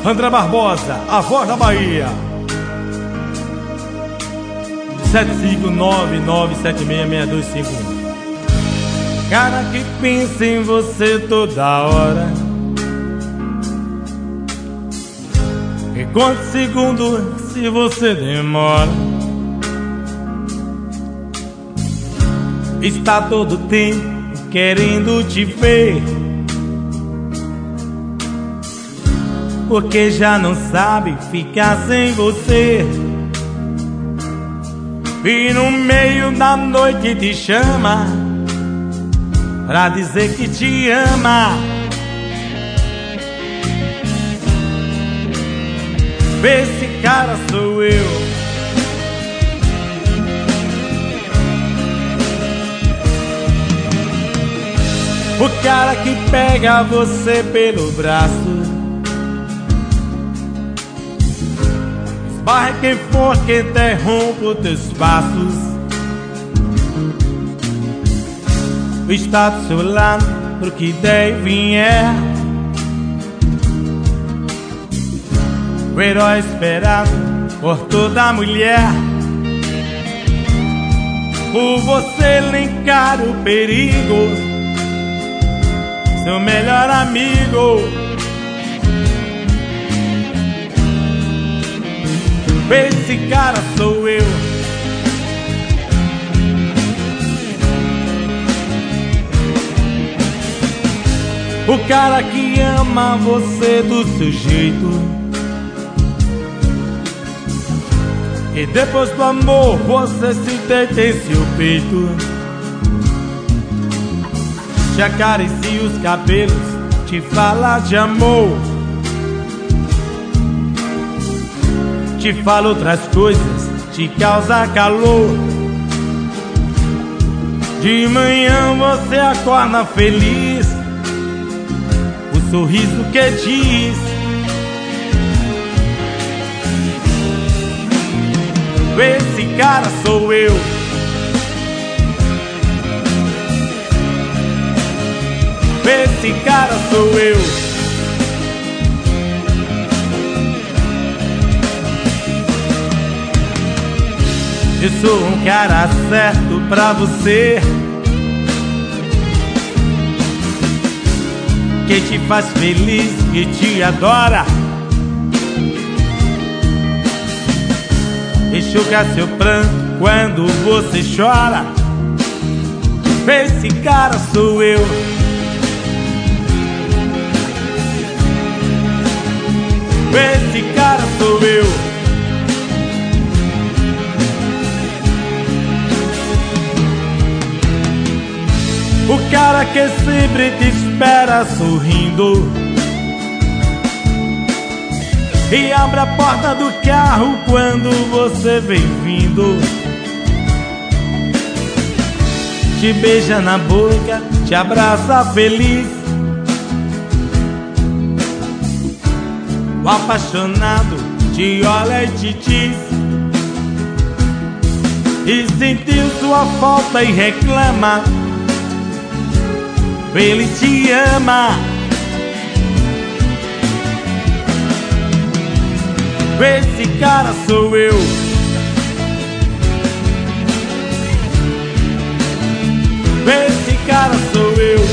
André Barbosa, a voz da Bahia. 75997666251. Cara que pensa em você toda hora. E quantos segundos se você demora? Está todo tempo querendo te ver, porque já não sabe ficar sem você. E no meio da noite te chama pra dizer que te ama. Esse cara sou eu. O cara que pega você pelo braço, esbarra quem for que interrompa os teus passos. Está do seu lado pro que der e vier, o herói esperado por toda mulher. Por você ele encara o perigo, seu melhor amigo. Esse cara sou eu. O cara que ama você do seu jeito, e depois do amor você se deita em seu peito, te acaricia os cabelos, te fala de amor, te fala outras coisas, te causa calor. De manhã você acorda feliz, o sorriso que diz: esse cara sou eu. Esse cara sou eu. Eu sou um cara certo pra você, que te faz feliz e te adora, enxuga seu pranto quando você chora. Esse cara sou eu. Esse cara sou eu. O cara que sempre te espera sorrindo e abre a porta do carro quando você vem vindo, te beija na boca, te abraça feliz. O apaixonado te olha e te diz, e sentiu sua falta e reclama. Ele te ama. Esse cara sou eu. Esse cara sou eu.